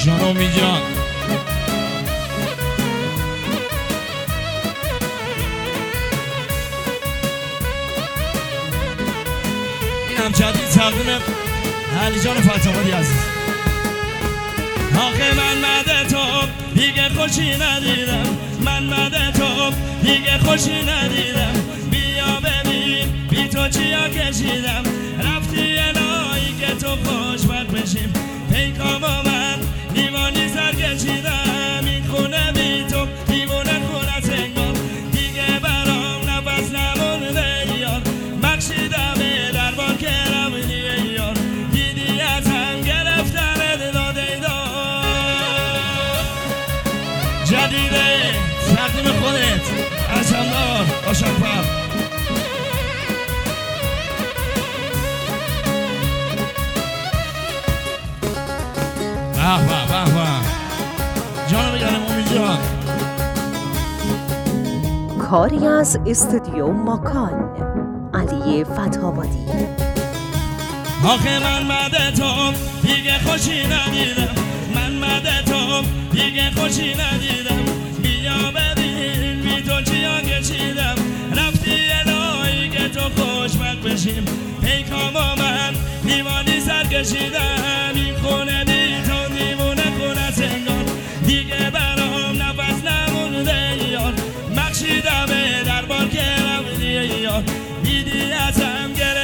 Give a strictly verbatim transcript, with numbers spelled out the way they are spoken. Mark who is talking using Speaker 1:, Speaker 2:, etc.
Speaker 1: جانومی جان اینم جدید تقدیم علی جان فاطمه عزیز. آخه من مده تو دیگه خوشی ندیدم، من مده تو دیگه خوشی ندیدم. بیا ببین بی تو چیا کشیدم، رفتی الهی که تو خوشبخت بشیم. پیکام و من دیوانی سر کشیدم، این خونه بی تو دیوونه خونت انگار. دیگه برام نفس نمونده یار، بخشیدم دربار که رمونی یار. دیدی از هم گرفتن داده دار جدیده تقدیم خودت ارشمدار آشاکفر. به به به به جانو بگرم امی جان.
Speaker 2: کاری از استودیو ماکان علی فتح‌آبادی.
Speaker 1: آخه من مده تو دیگه خوشی ندیدم، من مده تو دیگه خوشی ندیدم. بیا ببین بی تو چیا کشیدم، رفتی الهی که تو خوشبخت بشیم. پیکام و من دیوانی سر کشیدم، این خونه بی تو دیوونه خونت انگار. دیگه برام نفس نمونده یار، بخشیدم دربار که رمونی یار. دیدی ازم گرفت